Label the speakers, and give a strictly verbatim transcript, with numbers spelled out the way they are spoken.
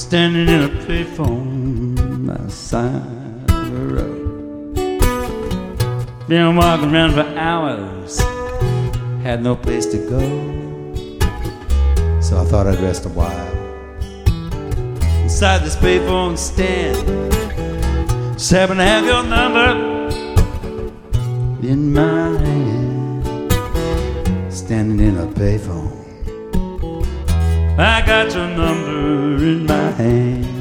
Speaker 1: standing in a payphone by the side of the road. Been walking around for hours, had no place to go, so I thought I'd rest a while inside this payphone stand. Just happen to have your number in my hand, standing in a payphone. I got your number in my hand.